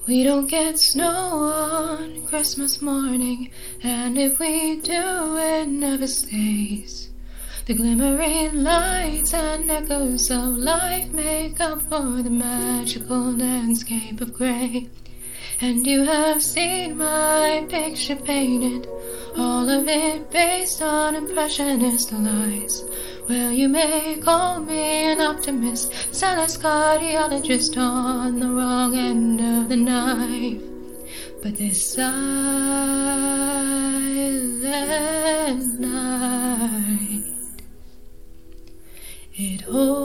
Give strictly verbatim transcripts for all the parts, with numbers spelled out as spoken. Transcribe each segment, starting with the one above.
We don't get snow on Christmas morning, and if we do, it never stays. The glimmering lights and echoes of life make up for the magical landscape of gray. And you have seen my picture painted, all of it based on impressionist lies. Well, you may call me an optimist, zealous cardiologist on the wrong end of the knife. But this silent night, it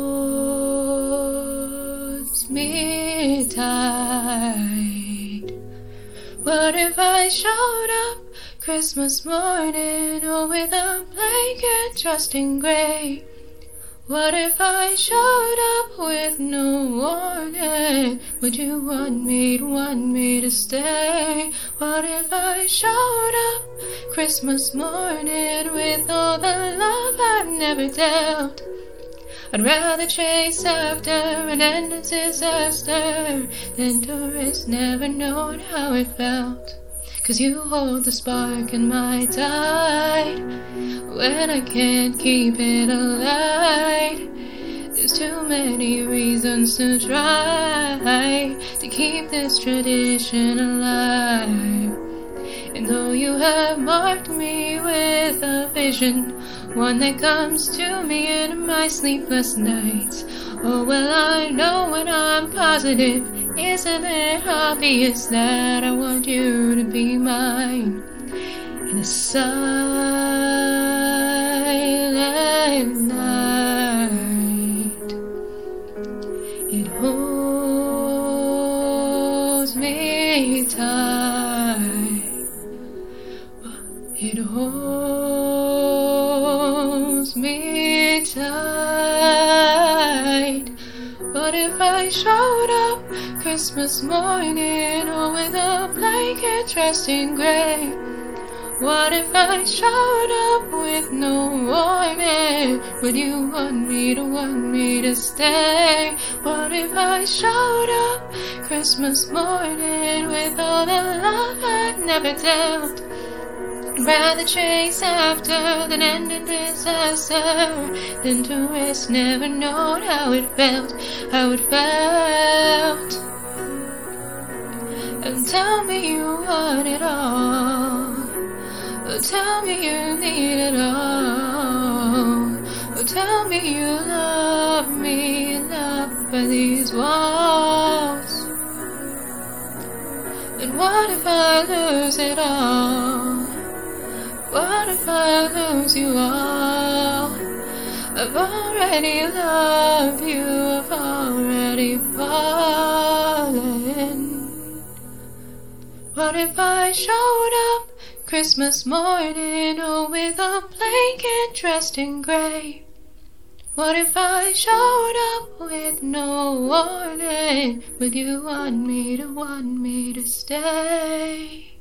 holds me tight. What if I showed up Christmas morning, oh, with a blanket dressed in gray? What if I showed up with no warning? Would you want me to want me to stay? What if I showed up Christmas morning with all the love I've never dealt? I'd rather chase after an endless disaster than to risk never knowing how it felt. 'Cause you hold the spark in my tide when I can't keep it alight. There's too many reasons to try to keep this tradition alive. And though you have marked me with a vision, one that comes to me in my sleepless nights, oh well, I know when I'm positive, isn't it obvious that I want you to be mine? In the silent night, it holds me tight. It holds me tight. What if I showed up Christmas morning, oh, with a blanket dressed in gray? What if I showed up with no warning? Would you want me to want me to stay? What if I showed up Christmas morning with all the love I'd never dealt? Rather chase after than end in disaster, than to risk never knowing how it felt, how it felt. And tell me you want it all, oh, tell me you need it all, oh, tell me you love me enough for these walls. Then what if I lose it all? What if I lose you all? I've already loved you, I've already fallen. What if I showed up Christmas morning, oh, with a blanket dressed in gray? What if I showed up with no warning? Would you want me to want me to stay?